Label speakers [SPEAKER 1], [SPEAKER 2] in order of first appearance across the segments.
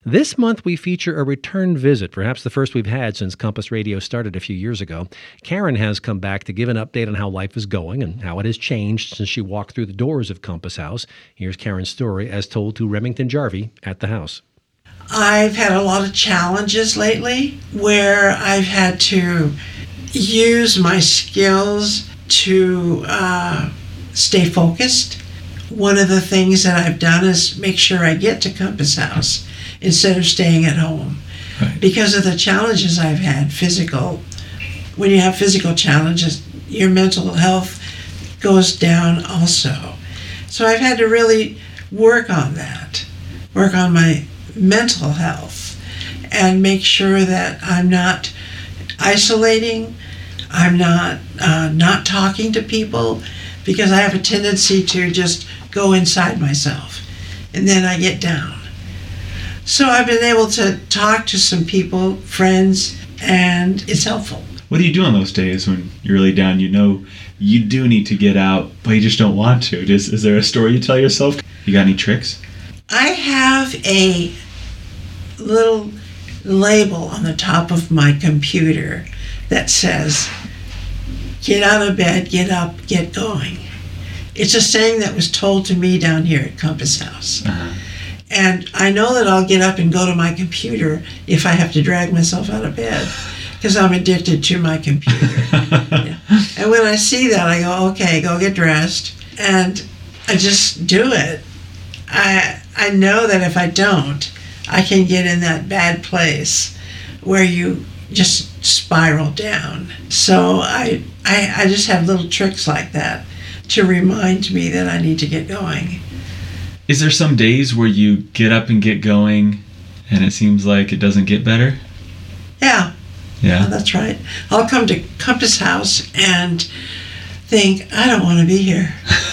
[SPEAKER 1] This month, we feature a return visit, perhaps the first we've had since Compass Radio started a few years ago. Karen has come back to give an update on how life is going and how it has changed since she walked through the doors of Compass House. Here's Karen's story as told to Remington Jarvie at the house.
[SPEAKER 2] I've had a lot of challenges lately where I've had to use my skills to stay focused. One of the things that I've done is make sure I get to Compass House instead of staying at home.
[SPEAKER 3] Right.
[SPEAKER 2] Because of the challenges I've had, physical. When you have physical challenges, your mental health goes down also. So I've had to really work on that, work on my mental health, and make sure that I'm not isolating, I'm not talking to people, because I have a tendency to just go inside myself, and then I get down. So I've been able to talk to some people, friends, and it's helpful.
[SPEAKER 3] What do you do on those days when you're really down? You know you do need to get out, but you just don't want to. Is there a story you tell yourself? You got any tricks?
[SPEAKER 2] I have a little label on the top of my computer that says, "Get out of bed, get up, get going." It's a saying that was told to me down here at Compass House.
[SPEAKER 3] Uh-huh.
[SPEAKER 2] And I know that I'll get up and go to my computer if I have to drag myself out of bed, because I'm addicted to my computer. Yeah. And when I see that, I go, okay, go get dressed. And I just do it. I know that if I don't, I can get in that bad place where you just spiral down. So I just have little tricks like that to remind me that I need to get going.
[SPEAKER 3] Is there some days where you get up and get going and it seems like it doesn't get better?
[SPEAKER 2] Yeah.
[SPEAKER 3] Yeah.
[SPEAKER 2] That's right. I'll come to Compass House and think, I don't want to be here.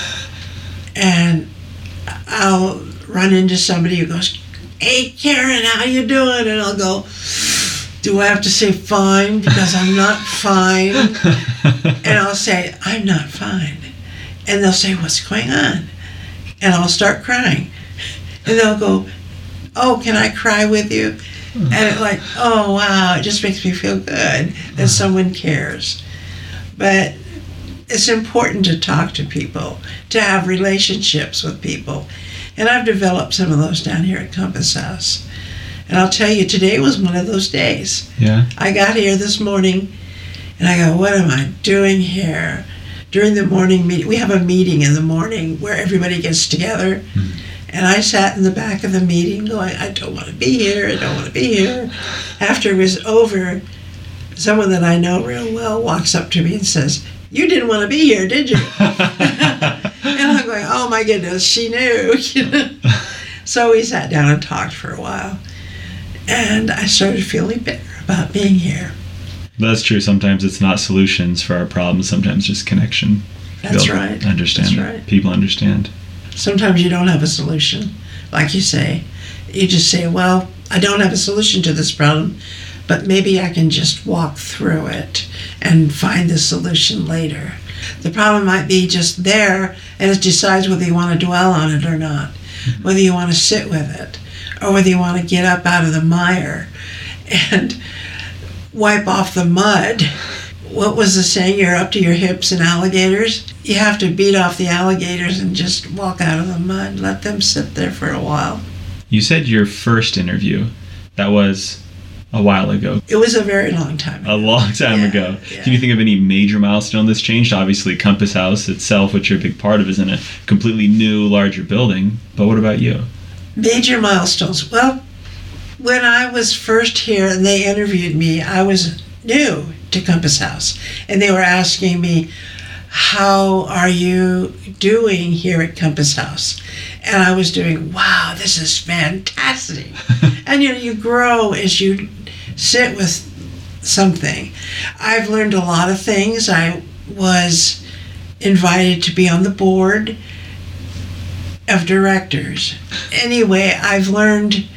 [SPEAKER 2] And I'll run into somebody who goes, "Hey, Karen, how you doing?" And I'll go, do I have to say fine? Because I'm not fine. And I'll say, I'm not fine. And they'll say, what's going on? And I'll start crying. And they'll go, "Oh, can I cry with you?" And it's like, oh, wow, it just makes me feel good that someone cares. But it's important to talk to people, to have relationships with people. And I've developed some of those down here at Compass House. And I'll tell you, today was one of those days.
[SPEAKER 3] Yeah.
[SPEAKER 2] I got here this morning, and I go, what am I doing here? During the morning meeting, we have a meeting in the morning where everybody gets together.
[SPEAKER 3] Mm-hmm.
[SPEAKER 2] And I sat in the back of the meeting going, I don't want to be here, I don't want to be here. After it was over, someone that I know real well walks up to me and says, "You didn't want to be here, did you?" And I'm going, oh my goodness, she knew. So we sat down and talked for a while. And I started feeling better about being here.
[SPEAKER 3] That's true. Sometimes it's not solutions for our problems. Sometimes just connection.
[SPEAKER 2] That's right.
[SPEAKER 3] Understand.
[SPEAKER 2] That's right.
[SPEAKER 3] People understand.
[SPEAKER 2] Sometimes you don't have a solution. Like you say, you just say, well, I don't have a solution to this problem, but maybe I can just walk through it and find the solution later. The problem might be just there, and it decides whether you want to dwell on it or not, whether you want to sit with it, or whether you want to get up out of the mire and wipe off the mud. What was the saying? You're up to your hips in alligators. You have to beat off the alligators and just walk out of the mud. Let them sit there for a while.
[SPEAKER 3] You said your first interview. That was a while ago.
[SPEAKER 2] It was a very long time ago.
[SPEAKER 3] A long time ago.
[SPEAKER 2] Yeah.
[SPEAKER 3] Can you think of any major milestone that's changed? Obviously, Compass House itself, which you're a big part of, is in a completely new, larger building. But what about you?
[SPEAKER 2] Major milestones. Well, when I was first here and they interviewed me, I was new to Compass House. And they were asking me, how are you doing here at Compass House? And I was doing, wow, this is fantastic. And you grow as you sit with something. I've learned a lot of things. I was invited to be on the board of directors. Anyway, I've learned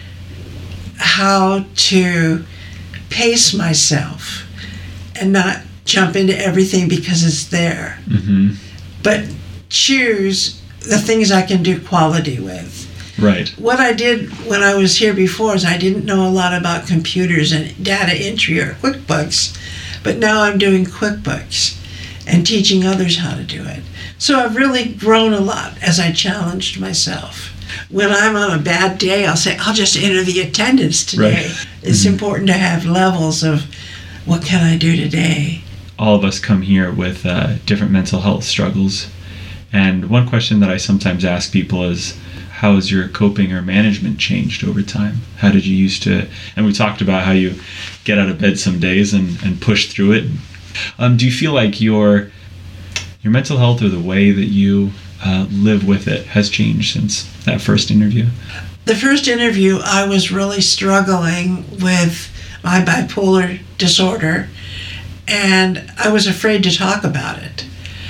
[SPEAKER 2] how to pace myself and not jump into everything because it's there.
[SPEAKER 3] Mm-hmm.
[SPEAKER 2] But choose the things I can do quality with.
[SPEAKER 3] Right.
[SPEAKER 2] What I did when I was here before is I didn't know a lot about computers and data entry or QuickBooks, but now I'm doing QuickBooks and teaching others how to do it. So I've really grown a lot as I challenged myself. When I'm on a bad day, I'll say, I'll just enter the attendance today.
[SPEAKER 3] Right.
[SPEAKER 2] It's important to have levels of what can I do today?
[SPEAKER 3] All of us come here with different mental health struggles. And one question that I sometimes ask people is, how has your coping or management changed over time? How did you used to, and we talked about how you get out of bed some days and push through it. Do you feel like your mental health or the way that you live with it has changed since that first interview?
[SPEAKER 2] The first interview, I was really struggling with my bipolar disorder, and I was afraid to talk about it.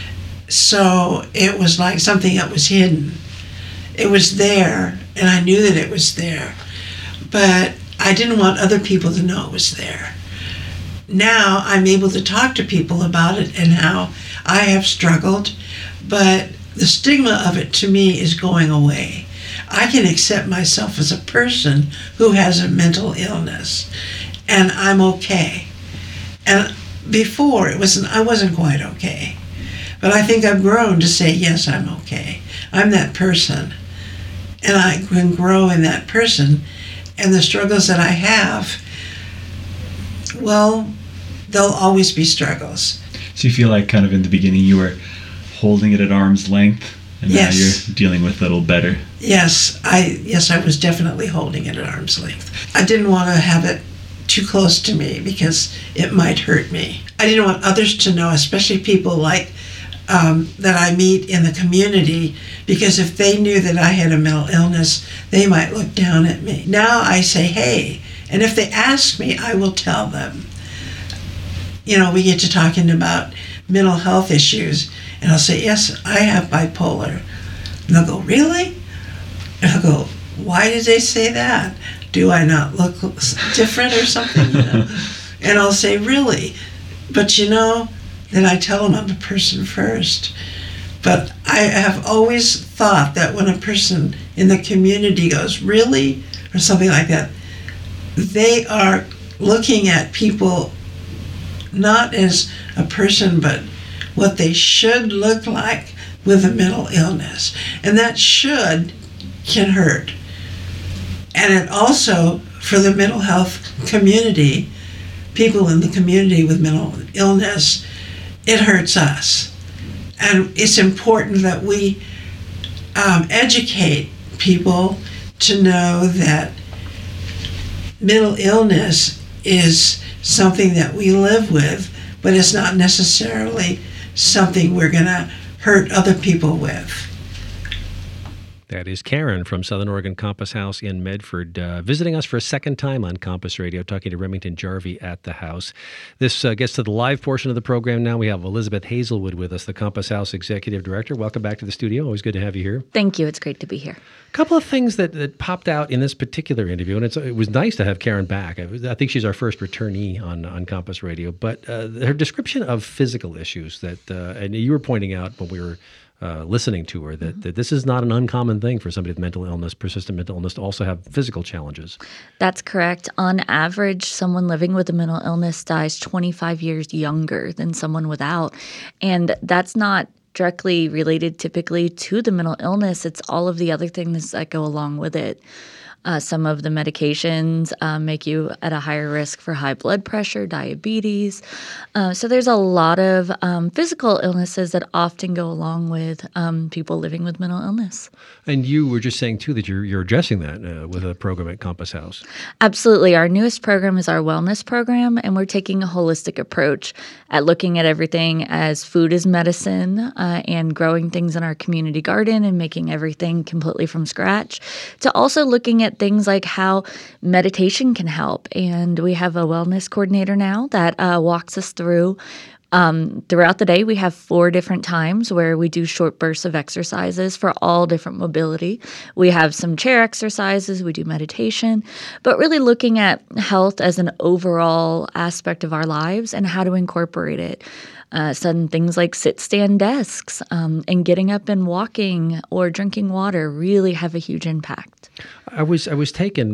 [SPEAKER 2] So it was like something that was hidden. It was there, and I knew that it was there, but I didn't want other people to know it was there. Now I'm able to talk to people about it and how I have struggled, but the stigma of it to me is going away. I can accept myself as a person who has a mental illness, and I'm okay. And before I wasn't quite okay, but I think I've grown to say, yes, I'm okay. I'm that person, and I can grow in that person. And the struggles that I have, well, there'll always be struggles.
[SPEAKER 3] So you feel like kind of in the beginning you were holding it at arm's length, and
[SPEAKER 2] Yes.
[SPEAKER 3] now you're dealing with it a little better.
[SPEAKER 2] Yes, I was definitely holding it at arm's length. I didn't want to have it too close to me because it might hurt me. I didn't want others to know, especially people like that I meet in the community, because if they knew that I had a mental illness, they might look down at me. Now I say, hey, and if they ask me, I will tell them. You know, we get to talking about mental health issues, and I'll say, yes, I have bipolar. And they'll go, really? And I'll go, why did they say that? Do I not look different or something? You know? And I'll say, really? But you know, then I tell them I'm a person first. But I have always thought that when a person in the community goes, really? Or something like that, they are looking at people not as a person, but what they should look like with a mental illness. And that should can hurt. And it also, for the mental health community, people in the community with mental illness, it hurts us. And it's important that we educate people to know that mental illness is something that we live with, but it's not necessarily something we're going to hurt other people with.
[SPEAKER 1] That is Karen from Southern Oregon Compass House in Medford, visiting us for a second time on Compass Radio, talking to Remington Jarvie at the house. This gets to the live portion of the program now. We have Elizabeth Hazelwood with us, the Compass House Executive Director. Welcome back to the studio. Always good to have you here.
[SPEAKER 4] Thank you. It's great to be here.
[SPEAKER 1] A couple of things that popped out in this particular interview, and it was nice to have Karen back. I think she's our first returnee on Compass Radio, but her description of physical issues and you were pointing out when we were listening to her that this is not an uncommon thing for somebody with mental illness, persistent mental illness, to also have physical challenges.
[SPEAKER 4] That's correct. On average, someone living with a mental illness dies 25 years younger than someone without. And that's not directly related typically to the mental illness. It's all of the other things that go along with it. Some of the medications make you at a higher risk for high blood pressure, diabetes. So there's a lot of physical illnesses that often go along with people living with mental illness.
[SPEAKER 1] And you were just saying, too, that you're addressing that with a program at Compass House.
[SPEAKER 4] Absolutely. Our newest program is our wellness program, and we're taking a holistic approach at looking at everything as food is medicine and growing things in our community garden and making everything completely from scratch, to also looking at things like how meditation can help. And we have a wellness coordinator now that walks us through. Throughout the day, we have 4 different times where we do short bursts of exercises for all different mobility. We have some chair exercises, we do meditation, but really looking at health as an overall aspect of our lives and how to incorporate it. Sudden things like sit-stand desks and getting up and walking or drinking water really have a huge impact.
[SPEAKER 1] I was taken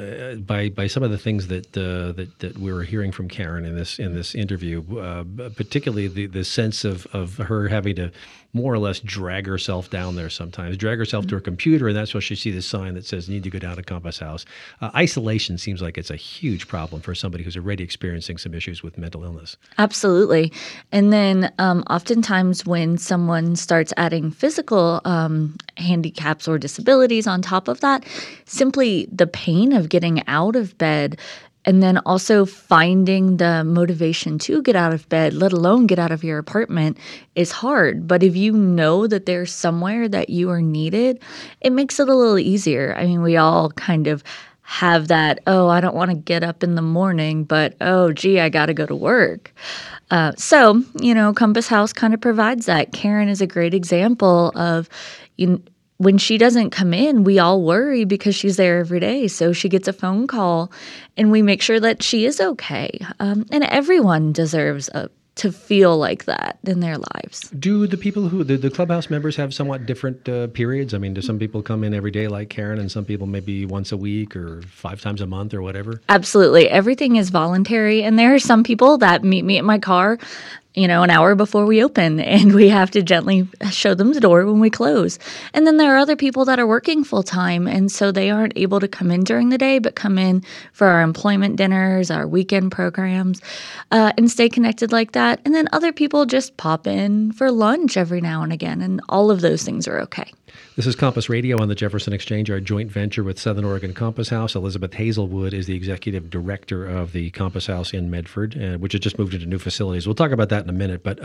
[SPEAKER 1] by some of the things that we were hearing from Karen in this interview, particularly the sense of her having to more or less drag herself down there sometimes, drag herself to her computer, and that's why she sees this sign that says, "Need to go down to Compass House." Isolation seems like it's a huge problem for somebody who's already experiencing some issues with mental illness.
[SPEAKER 4] Absolutely. And then oftentimes when someone starts adding physical handicaps or disabilities on top of that, simply the pain of getting out of bed and then also finding the motivation to get out of bed, let alone get out of your apartment, is hard. But if you know that there's somewhere that you are needed, it makes it a little easier. I mean, we all kind of have that, oh, I don't want to get up in the morning, but oh, gee, I got to go to work. So, Compass House kind of provides that. Karen is a great example of, when she doesn't come in, we all worry because she's there every day. So she gets a phone call and we make sure that she is okay. And everyone deserves to feel like that in their lives.
[SPEAKER 1] Do the people the Clubhouse members have somewhat different periods? I mean, do some people come in every day like Karen and some people maybe once a week or 5 times a month or whatever?
[SPEAKER 4] Absolutely. Everything is voluntary. And there are some people that meet me at my car an hour before we open, and we have to gently show them the door when we close. And then there are other people that are working full time, and so they aren't able to come in during the day, but come in for our employment dinners, our weekend programs, and stay connected like that. And then other people just pop in for lunch every now and again, and all of those things are okay.
[SPEAKER 1] This is Compass Radio on the Jefferson Exchange, our joint venture with Southern Oregon Compass House. Elizabeth Hazelwood is the executive director of the Compass House in Medford, which has just moved into new facilities. We'll talk about that in a minute. But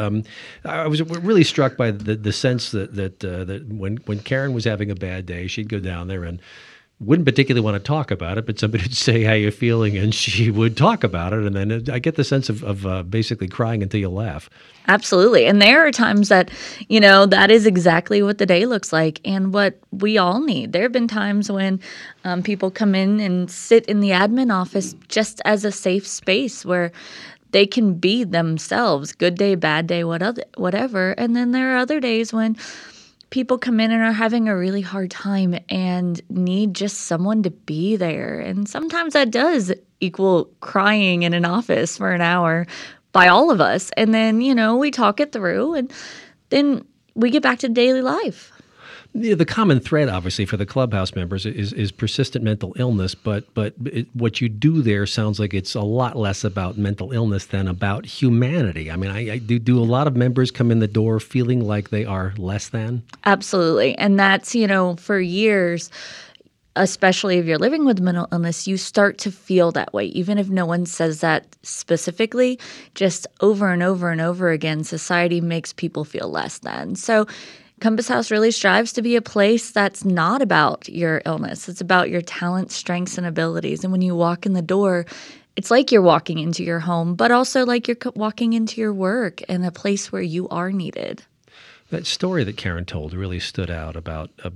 [SPEAKER 1] I was really struck by the sense that when Karen was having a bad day, she'd go down there and wouldn't particularly want to talk about it, but somebody would say, "How you feeling?" And she would talk about it. And then I get the sense of basically crying until you laugh.
[SPEAKER 4] Absolutely. And there are times that, that is exactly what the day looks like and what we all need. There have been times when people come in and sit in the admin office just as a safe space where they can be themselves, good day, bad day, whatever. And then there are other days when people come in and are having a really hard time and need just someone to be there. And sometimes that does equal crying in an office for an hour by all of us. And then, we talk it through and then we get back to daily life.
[SPEAKER 1] The common thread, obviously, for the Clubhouse members is persistent mental illness, but what you do there sounds like it's a lot less about mental illness than about humanity. I mean, I do a lot of members come in the door feeling like they are less than?
[SPEAKER 4] Absolutely. And that's, for years, especially if you're living with mental illness, you start to feel that way. Even if no one says that specifically, just over and over and over again, society makes people feel less than. So Compass House really strives to be a place that's not about your illness. It's about your talents, strengths, and abilities. And when you walk in the door, it's like you're walking into your home, but also like you're walking into your work and a place where you are needed.
[SPEAKER 1] That story that Karen told really stood out about a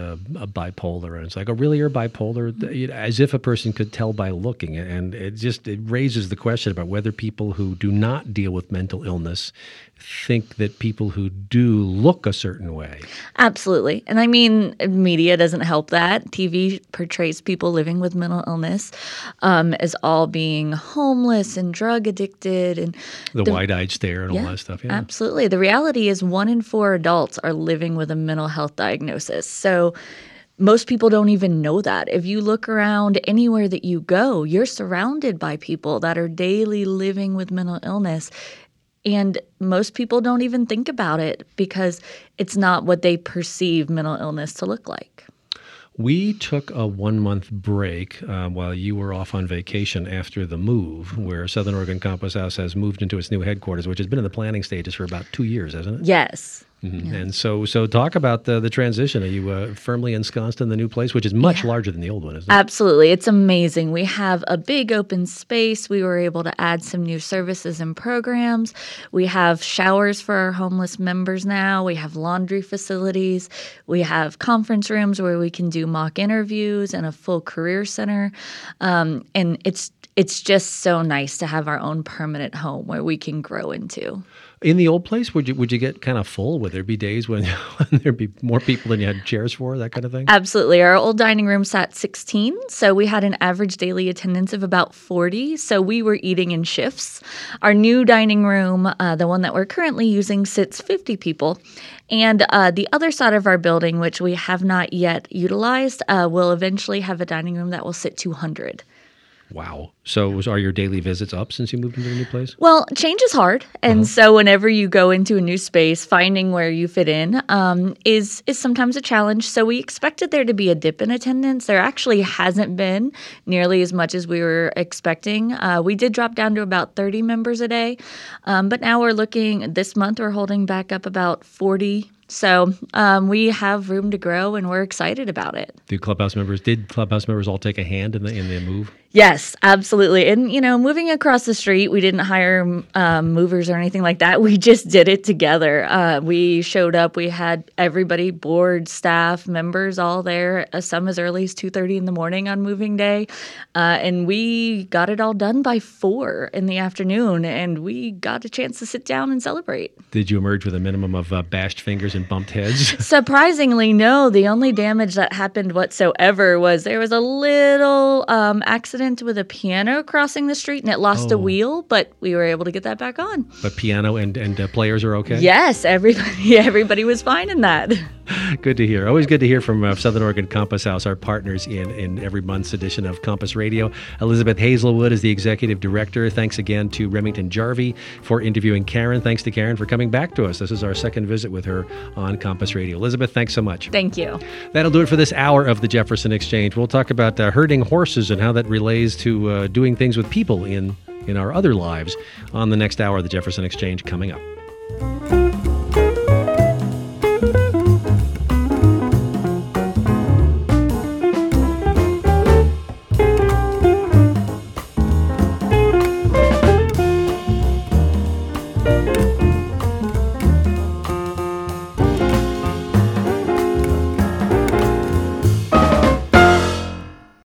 [SPEAKER 1] bipolar, and it's like, oh, really, you're bipolar? As if a person could tell by looking, and it raises the question about whether people who do not deal with mental illness think that people who do look a certain way.
[SPEAKER 4] Absolutely. And I mean, media doesn't help that. TV portrays people living with mental illness as all being homeless and drug addicted. And
[SPEAKER 1] the wide-eyed stare and all that stuff. Yeah.
[SPEAKER 4] Absolutely. The reality is 1 in 4 adults are living with a mental health diagnosis. So most people don't even know that. If you look around anywhere that you go, you're surrounded by people that are daily living with mental illness. And most people don't even think about it because it's not what they perceive mental illness to look like.
[SPEAKER 1] We took a 1-month break while you were off on vacation after the move, where Southern Oregon Compass House has moved into its new headquarters, which has been in the planning stages for about 2 years, hasn't it?
[SPEAKER 4] Yes.
[SPEAKER 1] Mm-hmm.
[SPEAKER 4] Yeah.
[SPEAKER 1] And so talk about the transition. Are you firmly ensconced in the new place, which is much larger than the old one, isn't it?
[SPEAKER 4] Absolutely. It's amazing. We have a big open space. We were able to add some new services and programs. We have showers for our homeless members now. We have laundry facilities. We have conference rooms where we can do mock interviews and a full career center. And it's just so nice to have our own permanent home where we can grow into.
[SPEAKER 1] In the old place, would you get kind of full? Would there be days when there'd be more people than you had chairs for, that kind of thing?
[SPEAKER 4] Absolutely. Our old dining room sat 16, so we had an average daily attendance of about 40, so we were eating in shifts. Our new dining room, the one that we're currently using, sits 50 people. And the other side of our building, which we have not yet utilized, will eventually have a dining room that will sit 200.
[SPEAKER 1] Wow. So are your daily visits up since you moved into the new place?
[SPEAKER 4] Well, change is hard. And so whenever you go into a new space, finding where you fit in is sometimes a challenge. So we expected there to be a dip in attendance. There actually hasn't been nearly as much as we were expecting. We did drop down to about 30 members a day. But now this month we're holding back up about 40. So we have room to grow, and we're excited about it.
[SPEAKER 1] Did Clubhouse members all take a hand in the move?
[SPEAKER 4] Yes, absolutely. And, moving across the street, we didn't hire movers or anything like that. We just did it together. We showed up. We had everybody, board, staff, members, all there, some as early as 2:30 in the morning on moving day. And we got it all done by 4 in the afternoon, and we got a chance to sit down and celebrate.
[SPEAKER 1] Did you emerge with a minimum of bashed fingers and bumped heads?
[SPEAKER 4] Surprisingly, no. The only damage that happened whatsoever was there was a little accident with a piano crossing the street, and it lost a wheel, but we were able to get that back on.
[SPEAKER 1] But piano and players are okay?
[SPEAKER 4] Yes, everybody was fine in that.
[SPEAKER 1] Good to hear. Always good to hear from Southern Oregon Compass House, our partners in every month's edition of Compass Radio. Elizabeth Hazelwood is the executive director. Thanks again to Remington Jarvie for interviewing Karen. Thanks to Karen for coming back to us. This is our second visit with her on Compass Radio. Elizabeth, thanks so much.
[SPEAKER 4] Thank you.
[SPEAKER 1] That'll do it for this hour of the Jefferson Exchange. We'll talk about herding horses and how that relates to doing things with people in our other lives on the next hour of the Jefferson Exchange coming up.